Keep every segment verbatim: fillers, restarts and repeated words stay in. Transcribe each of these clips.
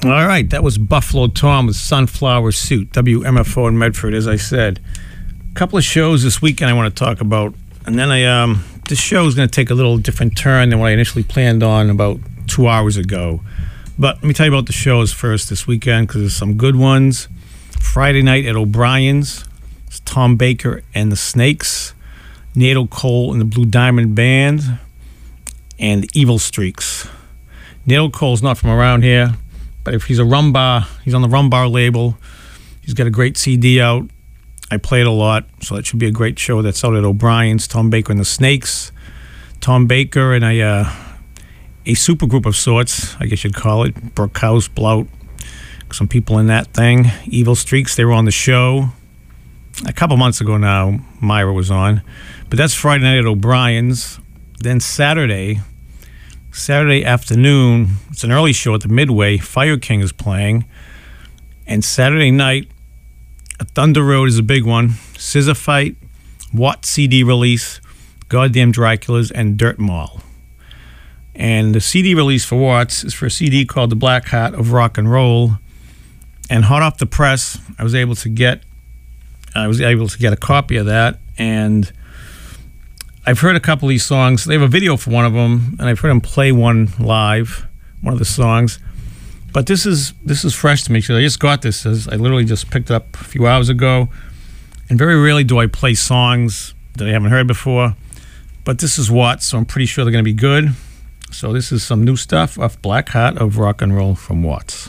All right, that was Buffalo Tom with Sunflower Suit, W M F O in Medford, as I said. A couple of shows this weekend I want to talk about, and then I um this show is going to take a little different turn than what I initially planned on about two hours ago. But let me tell you about the shows first this weekend, because there's some good ones. Friday night at O'Brien's, it's Tom Baker and the Snakes, Nato Cole and the Blue Diamond Band, and Evil Streaks. Nato Cole's not from around here, but if he's a rumbar, he's on the rumbar label. He's got a great C D out. I play it a lot, so that should be a great show. That's out at O'Brien's. Tom Baker and the Snakes. Tom Baker and a uh, a super group of sorts, I guess you'd call it. Brookhouse, Blout, some people in that thing. Evil Streaks, they were on the show a couple months ago now. Myra was on. But that's Friday night at O'Brien's. Then Saturday... Saturday afternoon, it's an early show at the Midway. Fire King is playing. And Saturday night, a Thunder Road is a big one. Scissor Fight, Watt C D release, Goddamn Draculas, and Dirt Mall. And the C D release for Watts is for a C D called The Black Heart of Rock and Roll. And hot off the press, I was able to get, I was able to get a copy of that. And I've heard a couple of these songs. They have a video for one of them, and I've heard him play one live, one of the songs. But this is this is fresh to me, because I just got this. As I literally just picked it up a few hours ago. And very rarely do I play songs that I haven't heard before. But this is Watts, so I'm pretty sure they're going to be good. So this is some new stuff off Black Heart of Rock and Roll from Watts.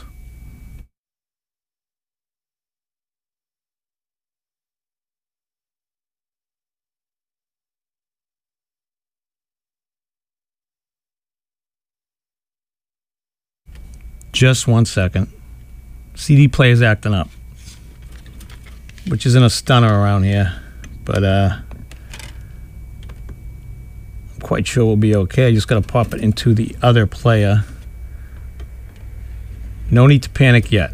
Just one second. C D player's acting up, which isn't a stunner around here, but uh, I'm quite sure we'll be okay. I just got to pop it into the other player. No need to panic yet.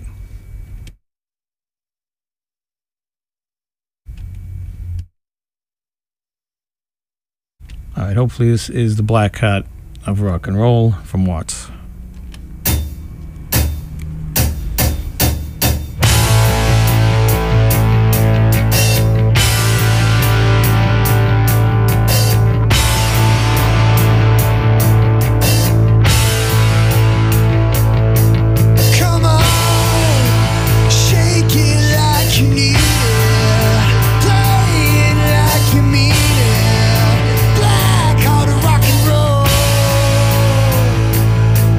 All right, hopefully this is the Black Heart of Rock and Roll from Watts. Black heart of rock and roll.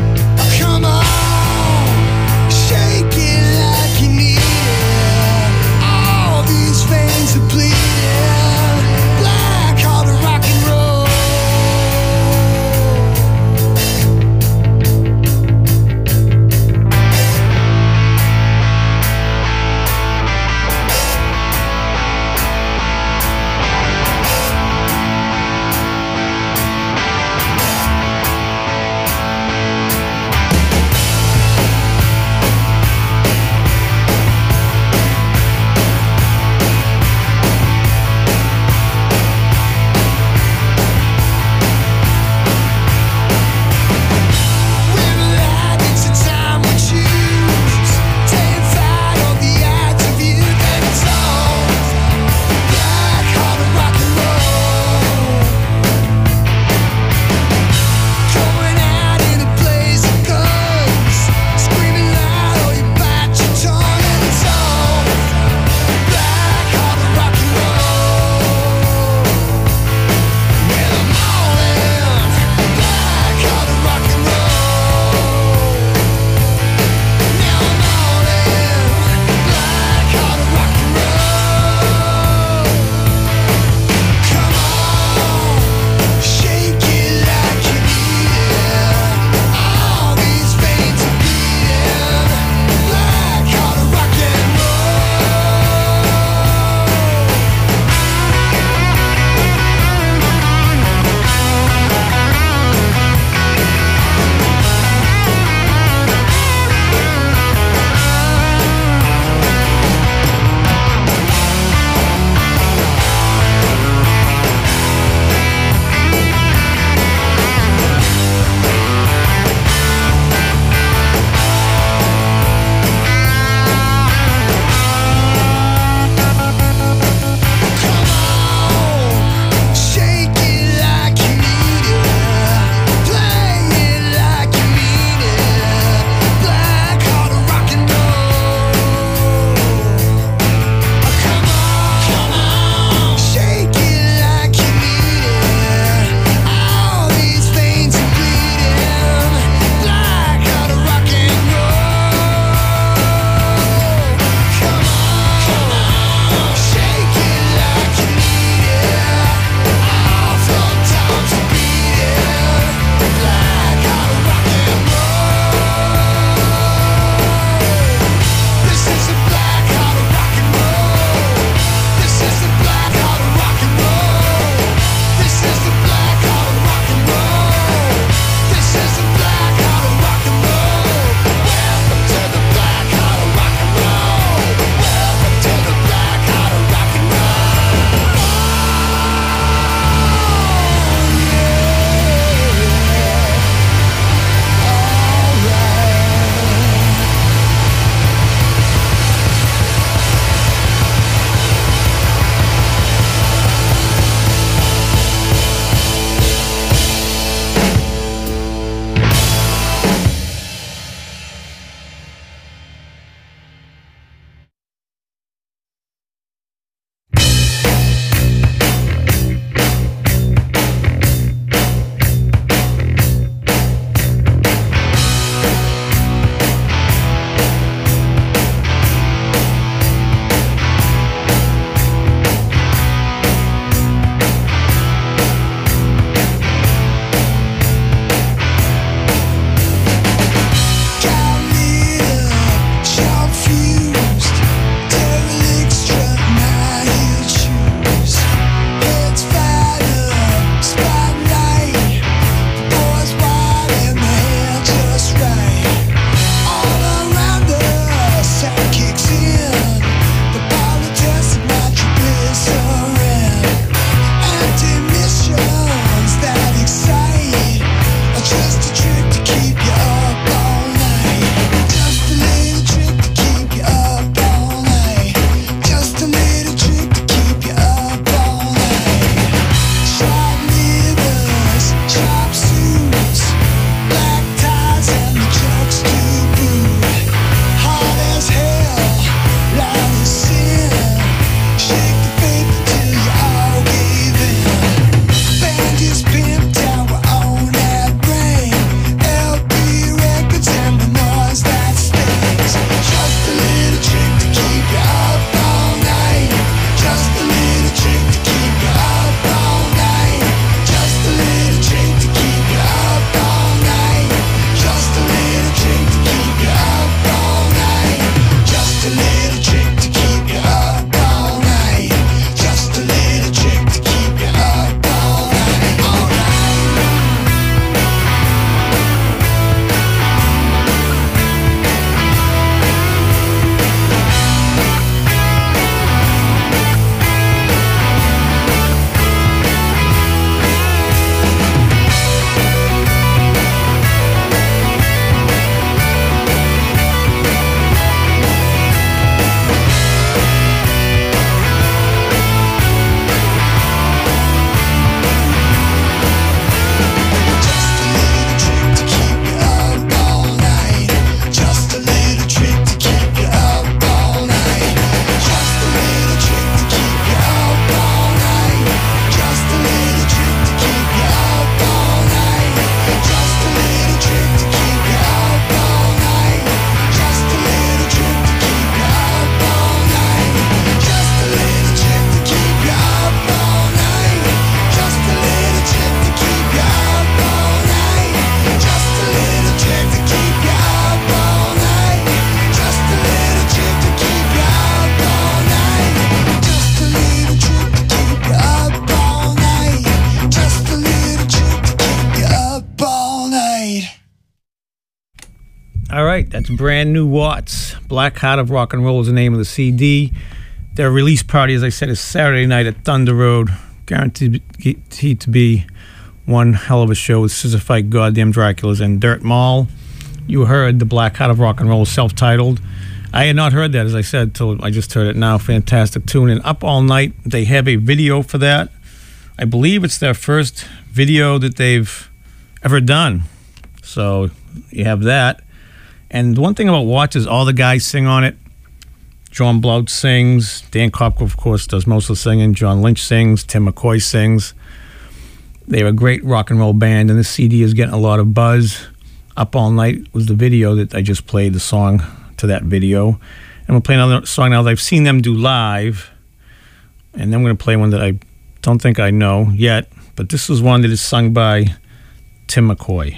All right, that's Brand New Watts. Black Heart of Rock and Roll is the name of the C D. Their release party, as I said, is Saturday night at Thunder Road. Guaranteed to be one hell of a show with Scissor Fight, Goddamn Draculas, and Dirt Mall. You heard the Black Heart of Rock and Roll, self-titled. I had not heard that, as I said, till I just heard it now. Fantastic tune. And Up All Night, they have a video for that. I believe it's their first video that they've ever done. So you have that. And one thing about Watts is all the guys sing on it. John Blount sings. Dan Kopko, of course, does most of the singing. John Lynch sings. Tim McCoy sings. They have a great rock and roll band, and this C D is getting a lot of buzz. Up All Night was the video that I just played, the song to that video. And we'll play another song now that I've seen them do live. And then I'm going to play one that I don't think I know yet. But this is one that is sung by Tim McCoy.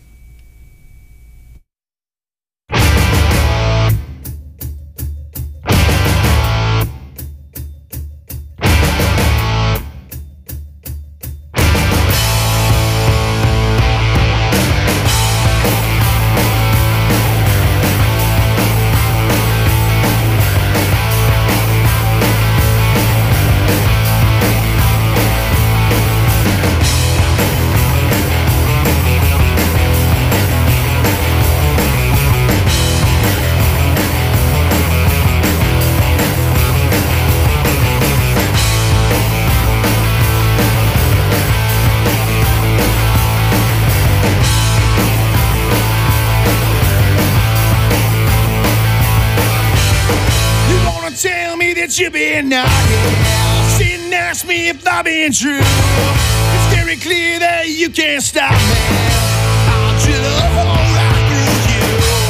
You been out here, sit and ask me if I've been true. It's very clear that you can't stop me. I'll drill a hole right through you.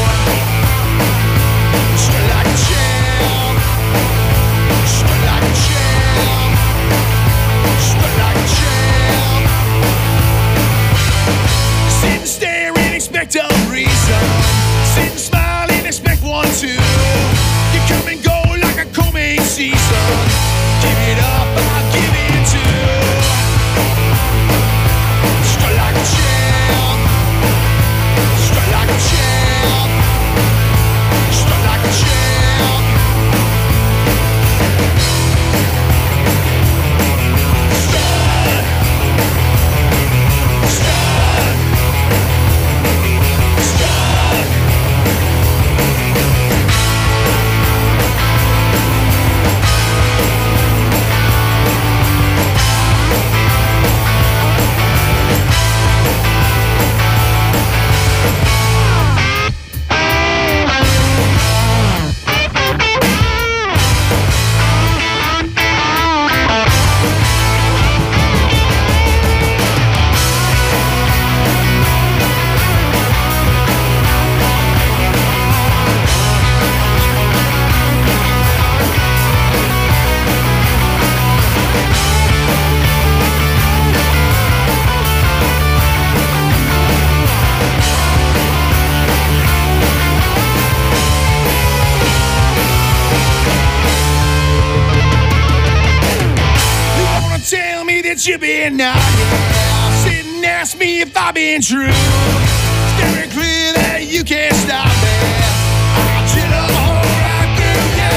Straight like a champ, straight like a champ, straight like a champ. Sit and stare and expect a reason. Sit and smile and expect one too. You come and go like a coming season. Give it up, I'll give it to you. Straight like a champ, straight like a champ, straight like a champ. Strut, strut, strut. You been out here, sit and ask me if I've been true. It's very clear that you can't stop me. I'll chill a hole right through you.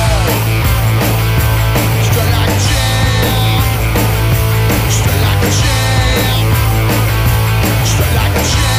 Straight like a champ, straight like a champ, straight like a champ.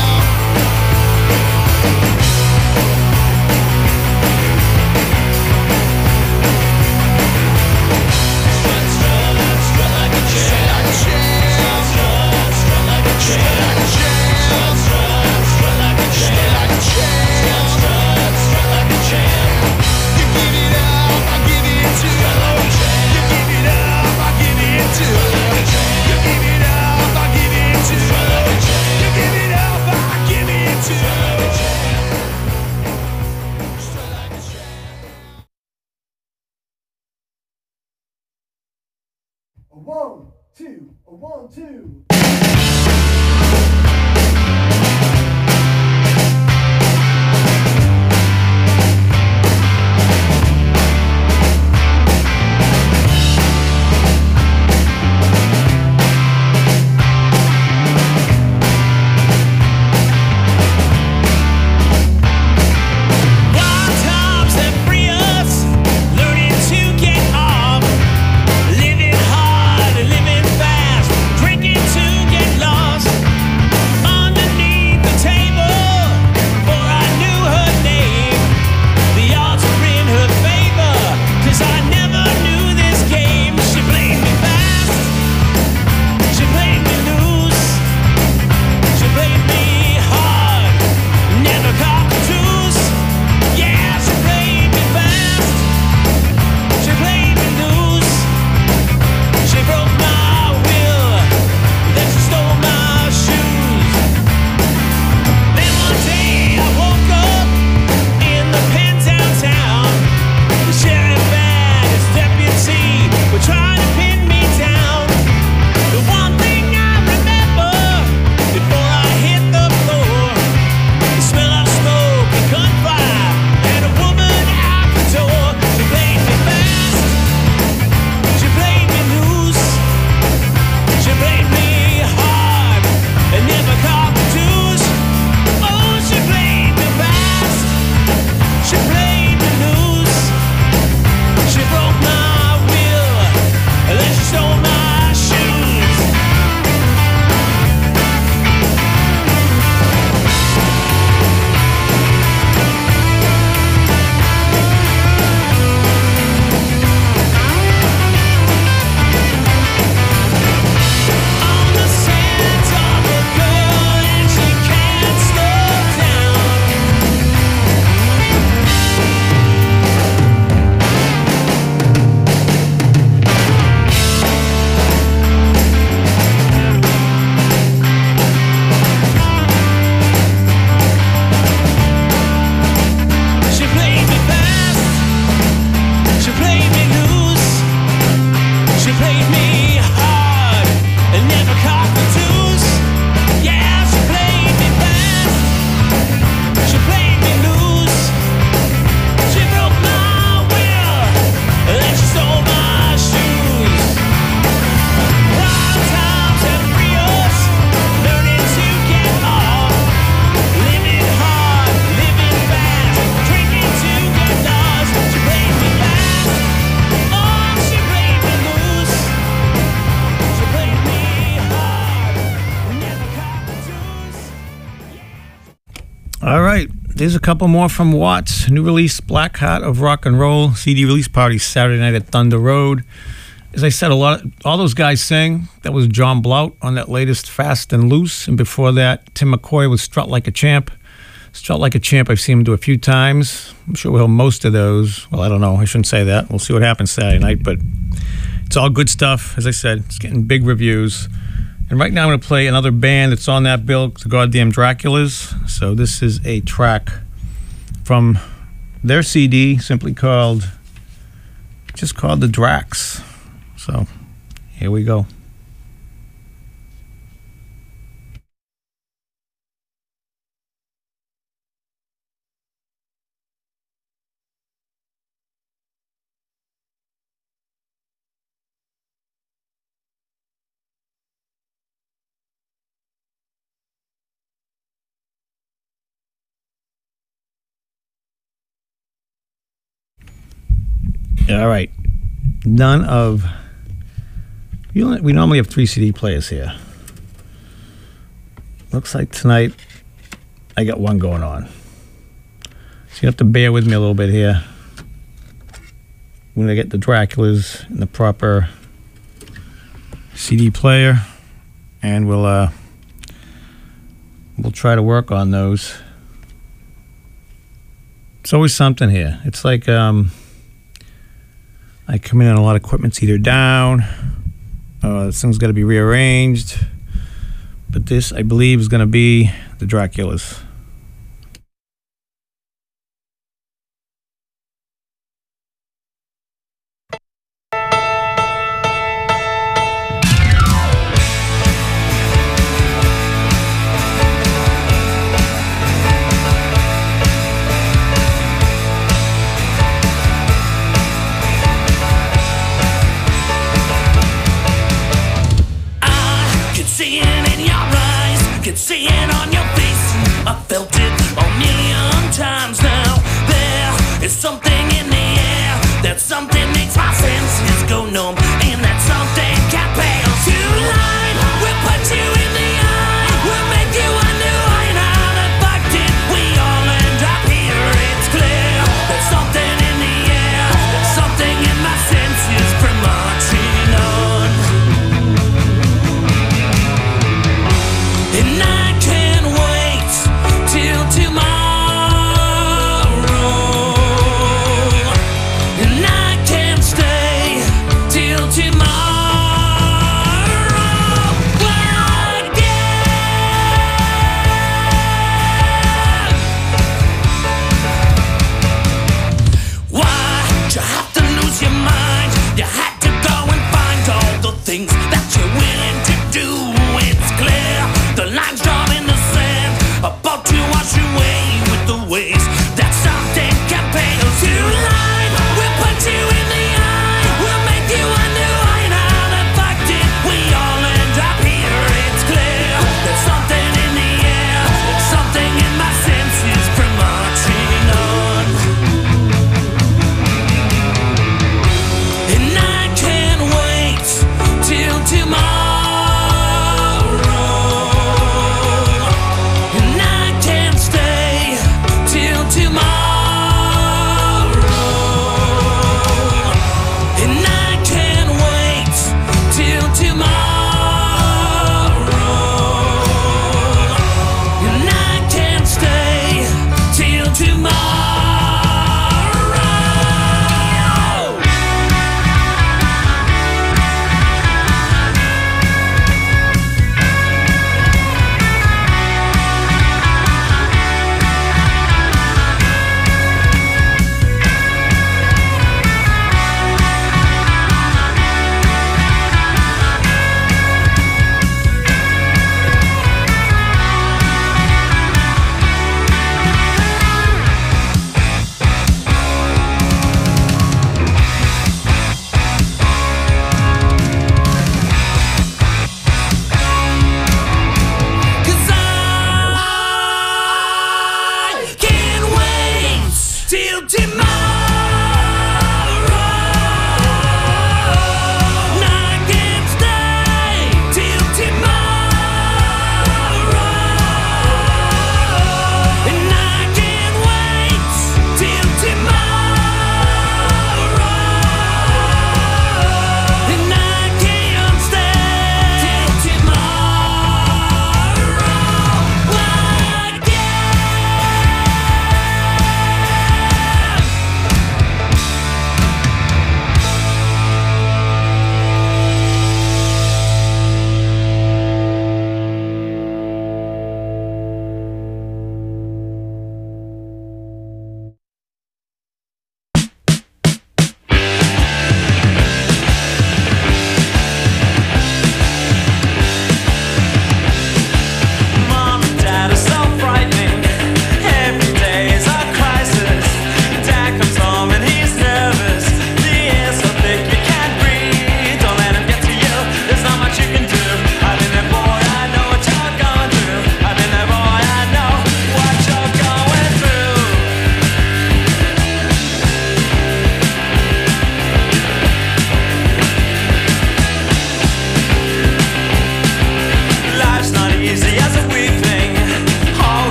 One, two, a one, two. All right, there's a couple more from Watts. New release, Black Heart of Rock and Roll. C D release party Saturday night at Thunder Road. As I said, a lot, of, all those guys sing. That was John Blout on that latest Fast and Loose, and before that, Tim McCoy with Strut Like a Champ. Strut Like a Champ, I've seen him do a few times. I'm sure we'll have most of those. Well, I don't know. I shouldn't say that. We'll see what happens Saturday night, but it's all good stuff. As I said, it's getting big reviews. And right now I'm going to play another band that's on that bill, the Goddamn Draculas. So this is a track from their C D, simply called, just called The Dracs. So here we go. All right. None of... We normally have three C D players here. Looks like tonight I got one going on. So you have to bear with me a little bit here. When I get the Draculas in the proper C D player, and we'll uh, we'll try to work on those. It's always something here. It's like um, I come in and a lot of equipment's either down, uh, this thing's got to be rearranged. But this, I believe, is going to be the Draculas. Seeing on your face, I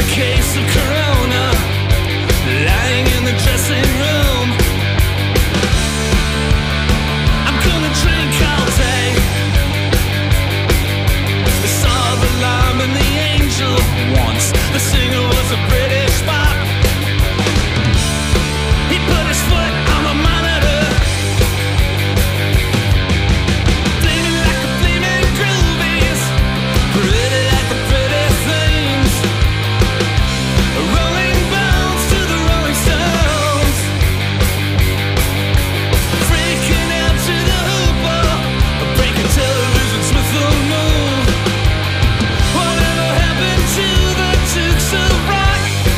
a case of Corona, lying in the dressing room. I'm gonna drink all day. I saw the lamb and the angel once. The singer was a British pop. He put his foot on the monitor, flaming like the flaming groovies, pretty like the pretty things, rolling bounce to the Rolling Stones, freaking out to the hooper, breaking televisions with the moon. Whatever happened to the Dukes of Rock?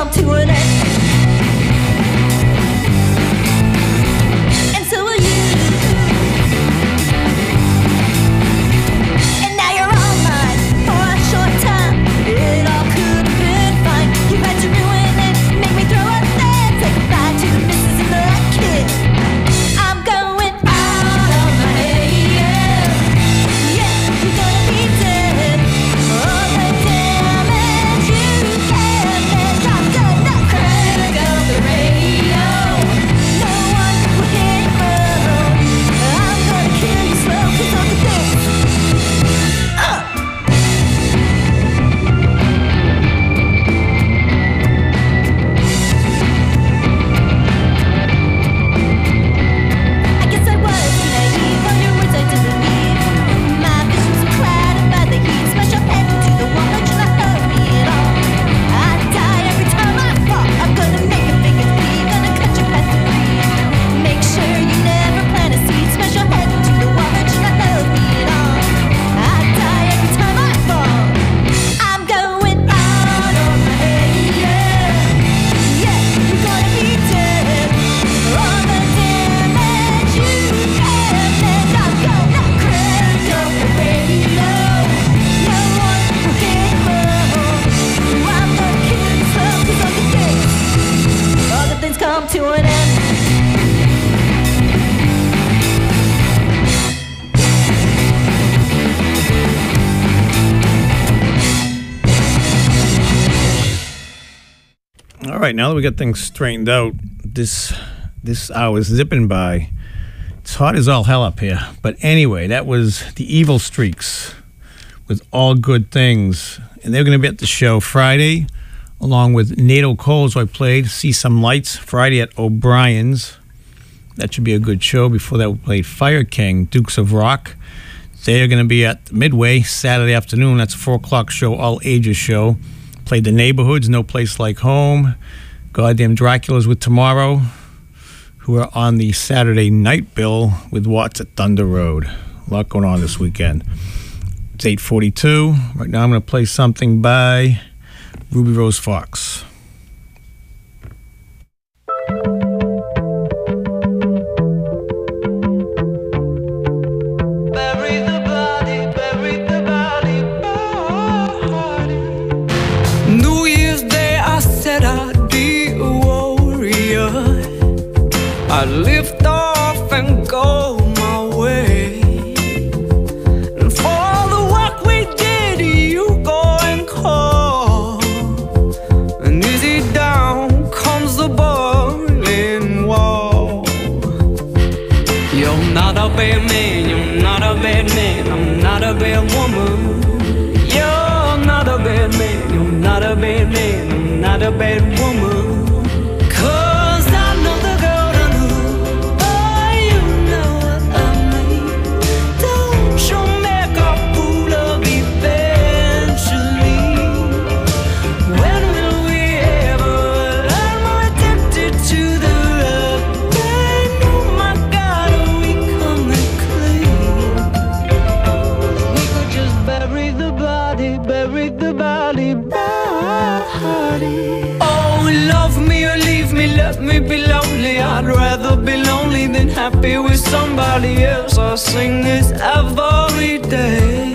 come to an end. And so will you. And now you're all mine for a short time. It all could have been fine. You had to ruin it, make me throw up there. Say goodbye to the missus and the kid. I'm going out on my head. Yeah, you're gonna be dead. All the damage you can, and I'm gonna crank up the radio. No one will hear you roll. I'm gonna kill you slow 'cause of the things. Uh. I guess I was too naive. On your words I didn't believe. My visions were clouded by the heat. Smash your head into the wall, but you're not hurt me at all. I die every time I fall. I'm gonna make a big bleed. Gonna cut your path to breathe. Make sure you never plant a seed. Smash your head into the wall, but you're not hurt me at all. I die every time I fall. I'm going out on my head. Yeah, yeah, you're gonna be dead. All the damage you can, and I'm gonna crank up the radio. No one will hear you roll. I'm gonna kill you slow 'cause of the things. All the things come to an end. All right, now that we got things straightened out, this this hour's zipping by. It's hot as all hell up here. But anyway, that was the Evil Streaks with All Good Things. And they're going to be at the show Friday, along with Nato Coles, who I played, See Some Lights, Friday at O'Brien's. That should be a good show. Before that, we played Fire King, Dukes of Rock. They're going to be at Midway Saturday afternoon. That's a four o'clock show, all ages show. Played The Neighborhoods, No Place Like Home. Goddamn Dracula's with Tomorrow, who are on the Saturday night bill with Watts at Thunder Road. A lot going on this weekend. It's eight forty-two. Right now I'm going to play something by Ruby Rose Fox. Bury the body, bury the body, body. New Year's Day I said I'd be a warrior. I'd lift off and go my way. And for all the work we did, you go and call. And easy down comes the boiling wall. You're not a bad man, you're not a bad man, I'm not a bad woman. You're not a bad man, you're not a bad man, I'm not a bad woman. Cause I know the golden rule, oh, you know what I mean. Don't you make a fool of eventually. When will we ever learn we're addicted to the rough? And oh my God, are we coming clean? We could just bury the body, bury the body, body. Oh, love me or leave me, let me be lonely. I'd rather be lonely than happy with somebody else. I sing this every day.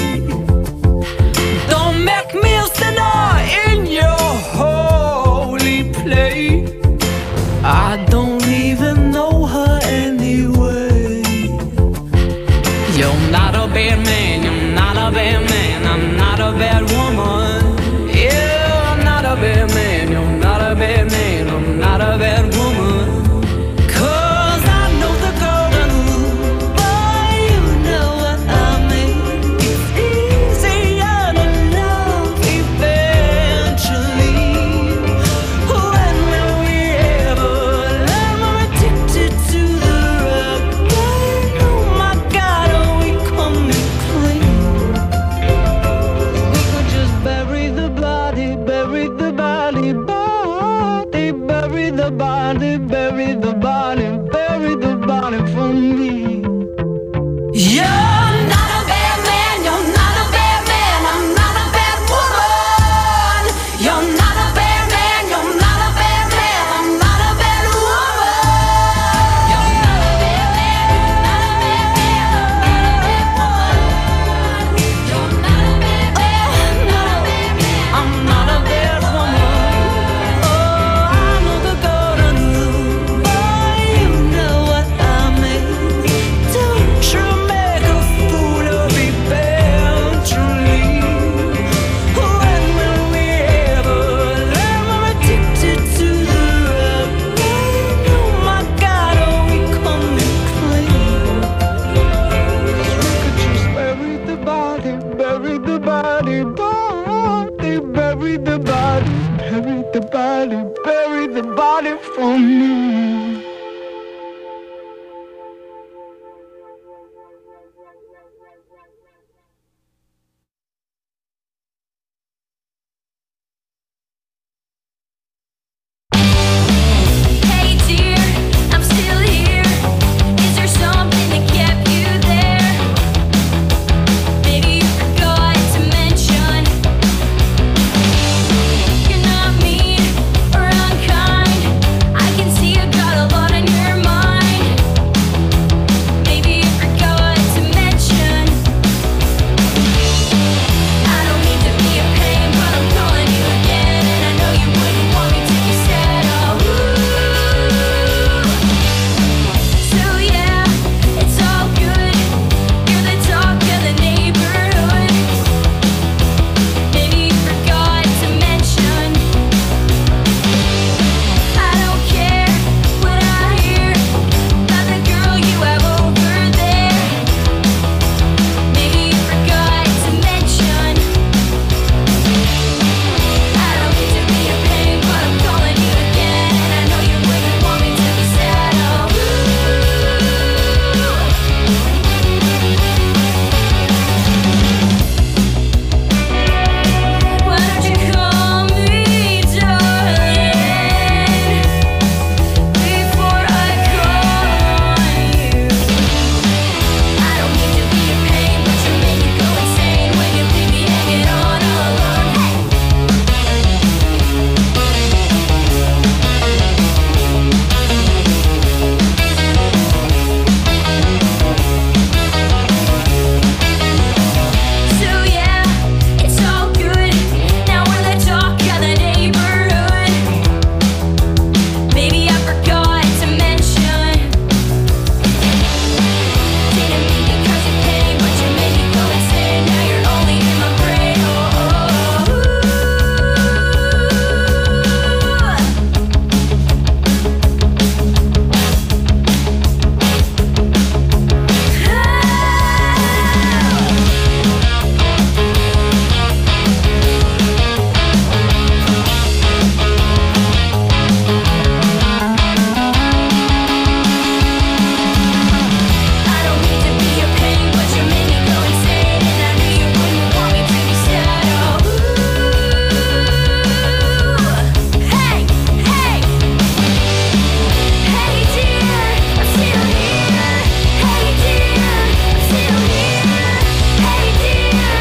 Don't make me a sinner in your holy place. I don't even know her anyway. You're not a bad man, you're not a bad man, I'm not a bad woman. Yeah, I'm not a bad man, you're not a bad man, I'm not a bad woman. Cause I know the golden rule, boy, you know what I mean. the body, body, bury the body, bury the body, bury the body for me. Hey dear, I'm still here. Is there something that kept you there? Maybe you forgot to mention you're not mean or unkind. I can see you got a lot on your mind. Maybe you forgot to mention I don't mean to be a pain, but I'm calling you again, and I know you wouldn't want me to be sad. Oh, so yeah, it's all good. You're the talk of the neighborhood. Maybe you forgot to mention I don't care what I hear about the girl you have over there. Maybe you forgot to mention I don't mean to be a pain, but I'm calling you again, and I know you wouldn't want me to be sad. Oh, why don't you call me darling before I call on you? I don't mean to be a pain, but you make me go insane when you leave me hanging on all alone. Hey! So yeah, it's all good. Now we're the talk of the neighborhood. Maybe I forgot to mention didn't mean to cause you pain, but you made me go insane. Now you're only in my brain. Oh, I don't mean to be a pain, but you made me go insane, and I knew you wouldn't want me to be sad. Oh, hey, hey, hey dear, I'm still here. Hey dear, I'm still here. Hey dear,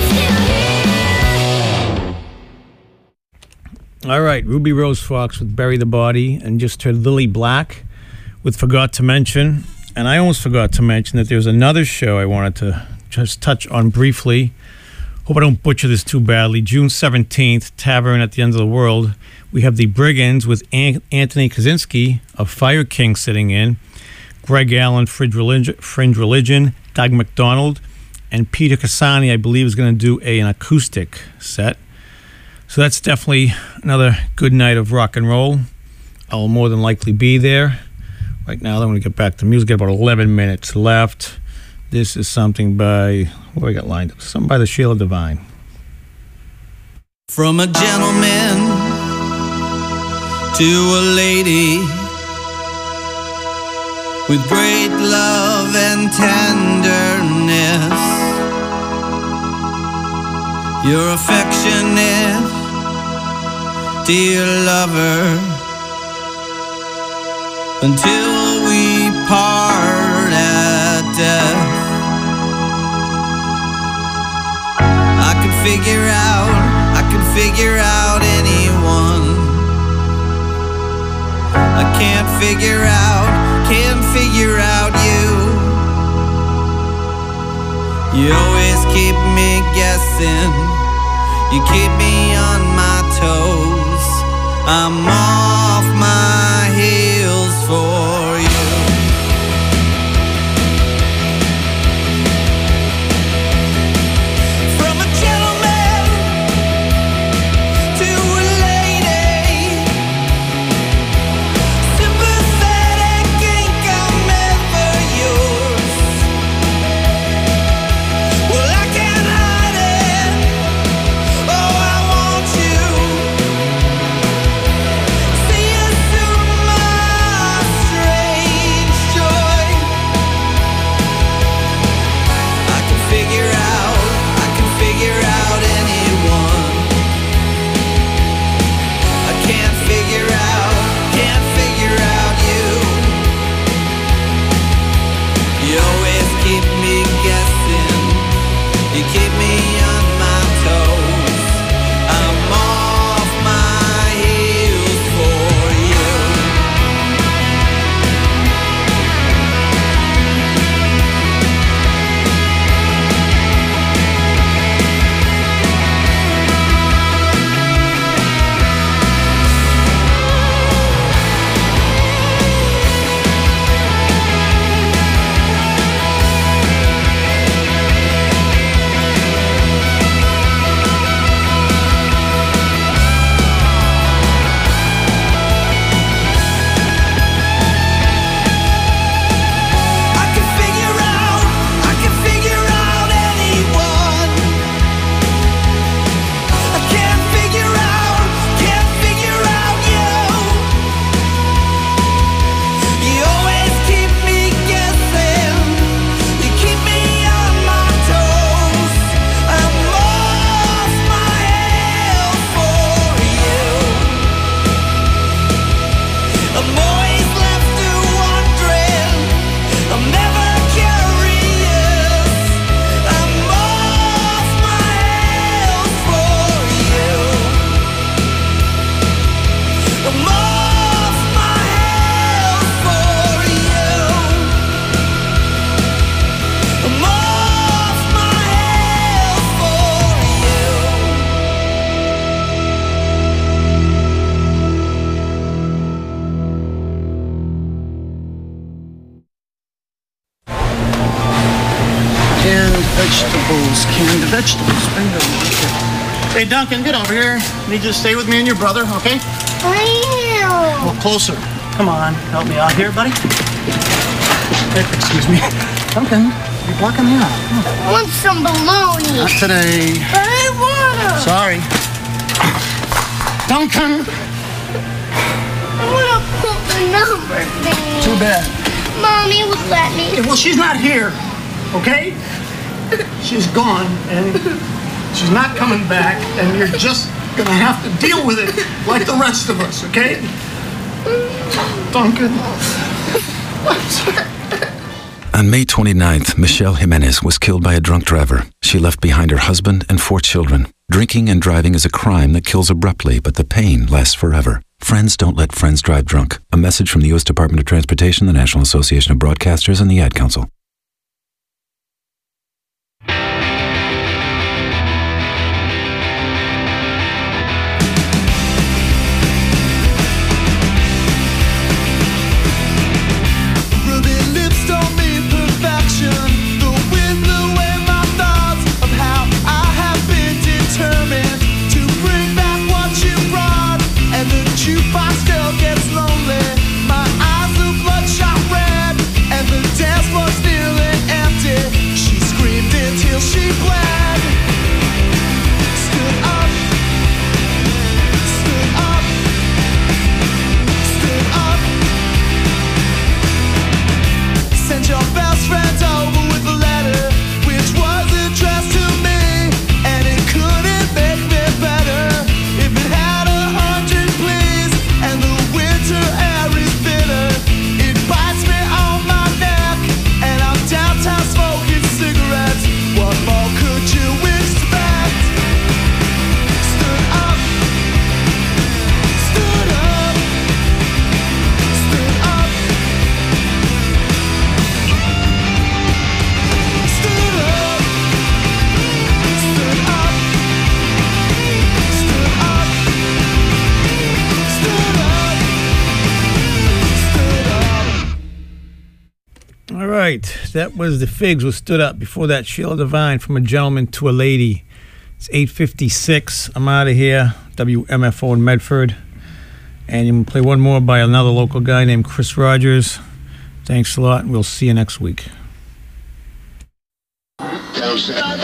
I'm still here. All right, Ruby Rose Fox with Bury the Body, and just heard Lily Black with Forgot to Mention. And I almost forgot to mention that there's another show I wanted to just touch on briefly. Hope I don't butcher this too badly. June seventeenth, Tavern at the End of the World. We have the Brigands with An- Anthony Kaczynski of Fire King sitting in, Greg Allen, Fringe Religion, Fringe Religion, Doug McDonald, and Peter Cassani, I believe, is going to do a, an acoustic set. So that's definitely another good night of rock and roll. I'll more than likely be there. Right now, I'm going to get back to music. Got about eleven minutes left. This is something by, what do I got lined up? Something by the Sheila Divine. From a gentleman to a lady, with great love and tenderness, your affectionate dear lover, until we part at death. I could figure out, I could figure out anyone. I can't figure out, can't figure out you. You always keep me guessing, you keep me on my toes. I'm off my heels for you. From a gentleman to a lady, sympathetic ink, I'm ever yours. Well, I can't hide it, vegetables. Bingo. Hey, Duncan, get over here. Need you to stay with me and your brother, okay? I Well, closer. Come on, help me out here, buddy. Hey, excuse me. Duncan, you're blocking me out. Come on. I want some bologna. Not today. But I want to. Sorry. Duncan! I want to put the number thing. Too bad. Mommy would let me. Well, she's not here, okay? She's gone, and she's not coming back, and you're just gonna have to deal with it like the rest of us, okay? Duncan. On May twenty-ninth, Michelle Jimenez was killed by a drunk driver. She left behind her husband and four children. Drinking and driving is a crime that kills abruptly, but the pain lasts forever. Friends don't let friends drive drunk. A message from the U S Department of Transportation, the National Association of Broadcasters, and the Ad Council. Ruby lips don't mean perfection. The wind blew away my thoughts of how I have been determined to bring back what you brought. And the jukebox still gets lonely. My eyes are bloodshot red, and the dance floor's nearly empty. She screamed until she bled. Stood up, stood up, stood up. Send your best friend over with a letter, which was addressed to me, and it couldn't make me better if it had a hundred pleas. And the winter air is bitter, it bites me on my neck, and I'm downtown smoking cigarettes. What more could you expect? Stood up, stood up, stood up. Stood up, stood up, stood up, stood up, stood up. All right, that was the Figs with Stood Up. Before that, Sheila Divine, From a Gentleman to a Lady. It's eight fifty-six. I'm out of here. W M F O in Medford. And you're going to play one more by another local guy named Chris Rogers. Thanks a lot, and we'll see you next week. Stood